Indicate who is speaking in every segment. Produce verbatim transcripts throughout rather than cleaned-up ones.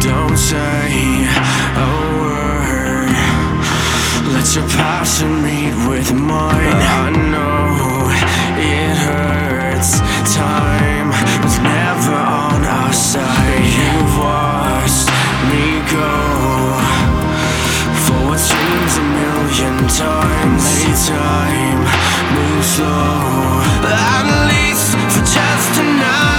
Speaker 1: Don't say a word. Let your passion meet with mine. I know it hurts. Time was never on our side. You've watched me go for what seems a million times. May time move slow, at least for just tonight.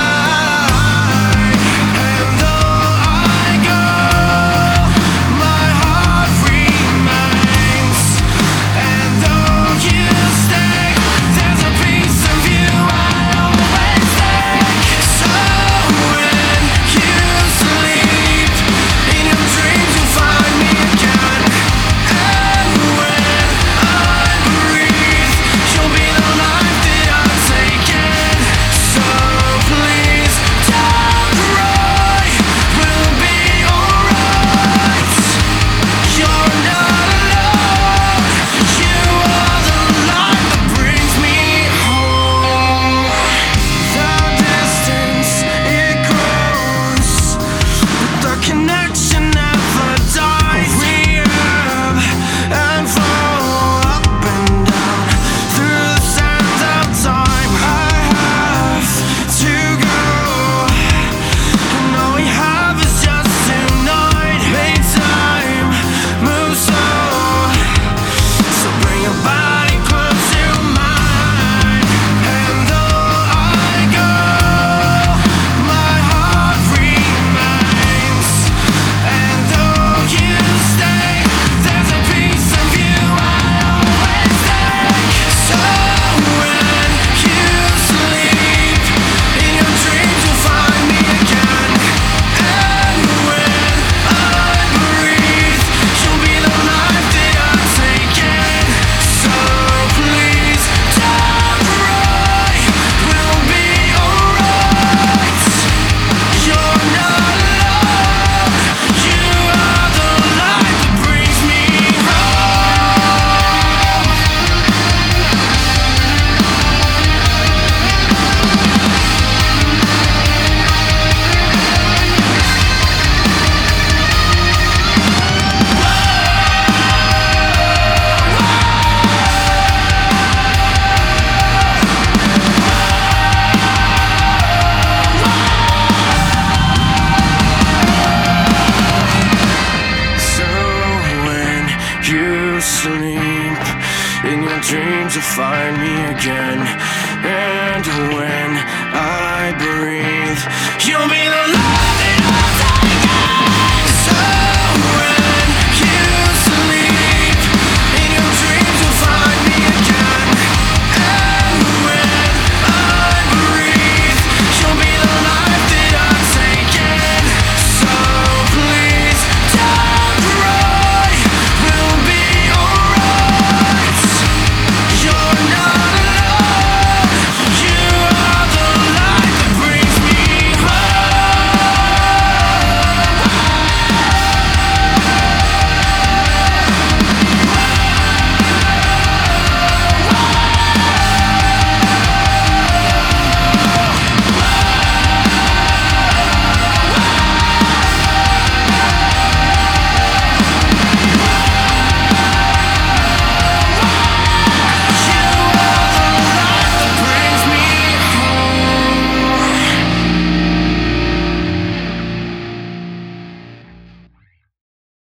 Speaker 1: Sleep in your dreams, you'll find me again. And when I breathe, you'll be